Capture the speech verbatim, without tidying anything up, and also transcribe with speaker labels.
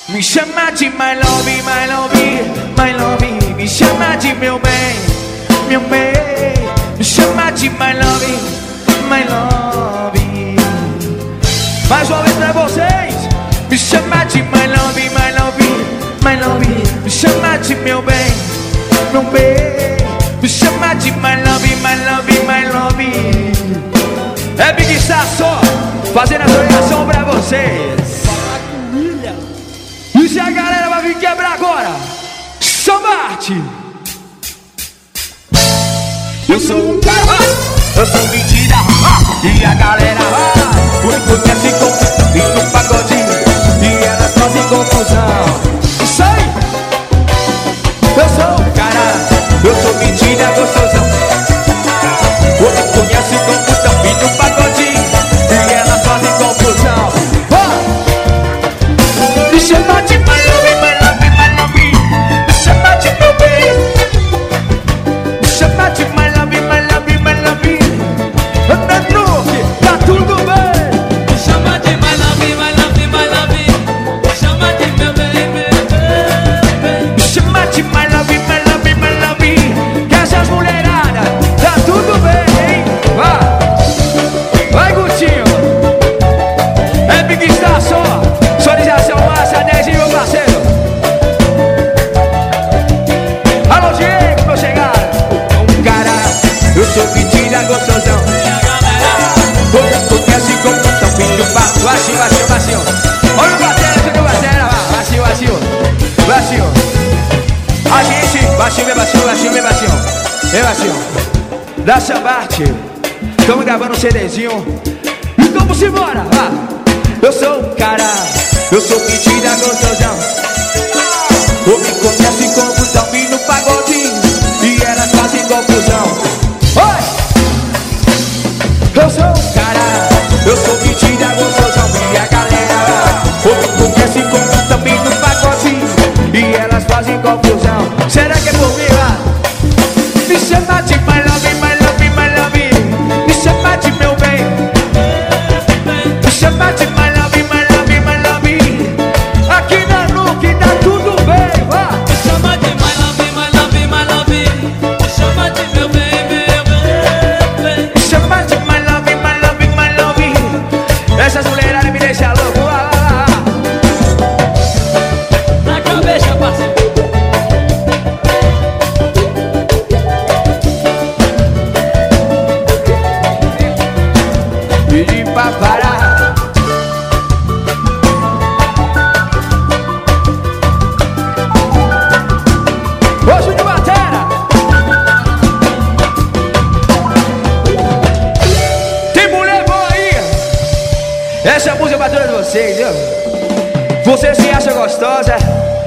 Speaker 1: Me chama de my love, my love, my love. Me chama de meu bem, meu bem. Me chama de my love, my love. Mais uma vez pra vocês. Me chama de my love, my love, my love. Me chama de meu bem, meu bem. Me chama de my love, my love, my love. É Big Star só fazendo essa ligação pra vocês. E se a galera vai vir quebrar agora? Samarte! Eu sou um cara, eu sou mentira, e a galera vai. Por enquanto é se confundindo no pagodinho, e elas fazem confusão. Isso aí! Eu sou um cara, eu sou mentira, gostosão. Por enquanto conhece como também no pagodinho, e elas fazem confusão. Oh! Me chama de my love, my love, my love. Me chama de meu bem. Me chama de my love, my love, my love. Anda truque, tá tudo bem.
Speaker 2: Me chama de my love, my love, my love. Me chama de meu bem, meu bem.
Speaker 1: Me chama de my love, my love, my love. Que essas mulheradas, tá tudo bem, hein? Vai, vai Gutinho. É Big Star só. Sonorização massa, Nezinho, meu parceiro. Alô, Diego, meu chegado. Um cara, eu sou mentira, gostosão. Vou conhece como tão filho, vacilo, vacilo, vacilo. Olha o batera, olha o batera, vacilo, vacilo, vacilo. A gente, vacilo, vacilo, vacilo, vacilo, vacilo. Da Samarte, estamos gravando um CDzinho. E vamos embora, vá. Eu sou um cara, eu sou mentira, gostosão. Ou me conhece como também no pagodinho, e elas fazem confusão. Oi! Eu sou um cara, eu sou mentira, gostosão. E a galera ou me conhece como também no pagodinho, e elas fazem confusão. Será que é por mim, lá? Me chama de my love, my love, my love. Me chama de meu bem. Me chama de my love, my love, my love. Aqui na Nuke tá tudo bem, vá.
Speaker 2: Me chama de my love, my love, my love. Me chama de meu bem, meu bem.
Speaker 1: Me chama de my love, my love, my love. Essas mulheradas me deixam louco, lá, lá, lá.
Speaker 2: Na cabeça, parceiro.
Speaker 1: Pedi pra parar. Hoje de batera. Tem mulher boa aí. Essa música é pra todos vocês, viu? Você se acha gostosa,